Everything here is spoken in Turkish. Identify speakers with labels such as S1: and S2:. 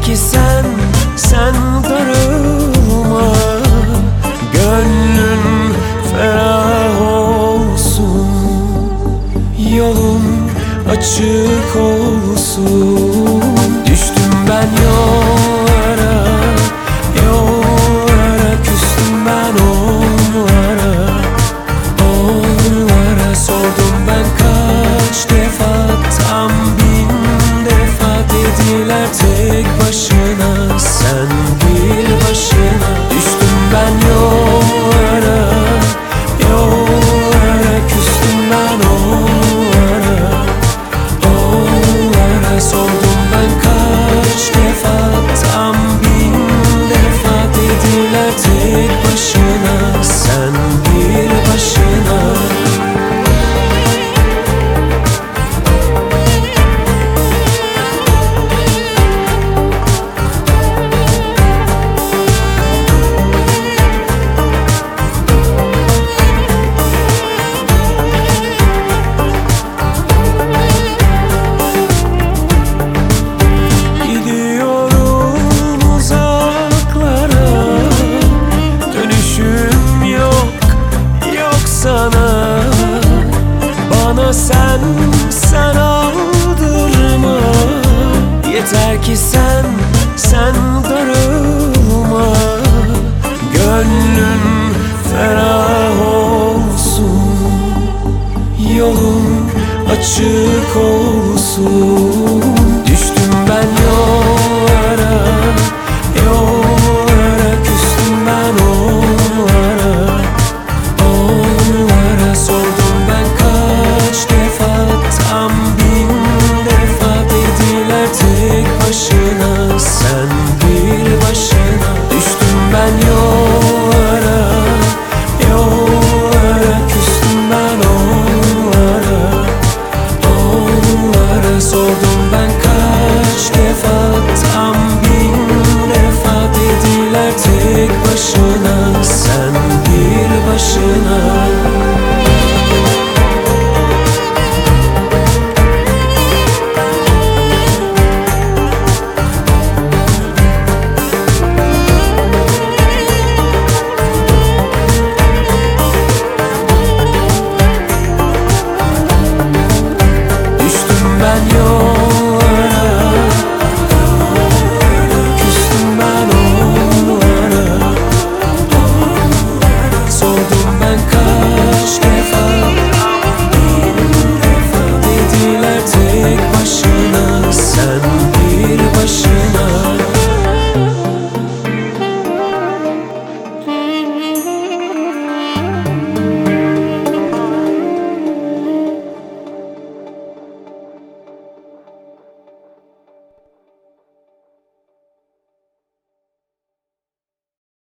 S1: ki sen darılma, gönlün ferah olsun, yolun açık olsun. Düştüm ben yollara, yollara, küstüm ben onlara, onlara. Sordum ben kaç defa, tam 1000 defa. Dediler tek başına, sen bir başına. Düştüm ben yollara, yollara, küstüm ben onlara, onlara. Sordum ben kaç defa, tam 1000 defa. Dediler tek başına, sen bir başına. Bana sen aldırma, yeter ki sen darılma, gönlün ferah olsun, yolun açık olsun. Düştüm ben yollara, yollara, küstüm ben onlara, onlara. Sordum ben kaç defa, tam 1000 defa. Dediler tek başına, sen bir başına. Düştüm ben yollara, yollara, küstüm ben onlara, onlara. Sordum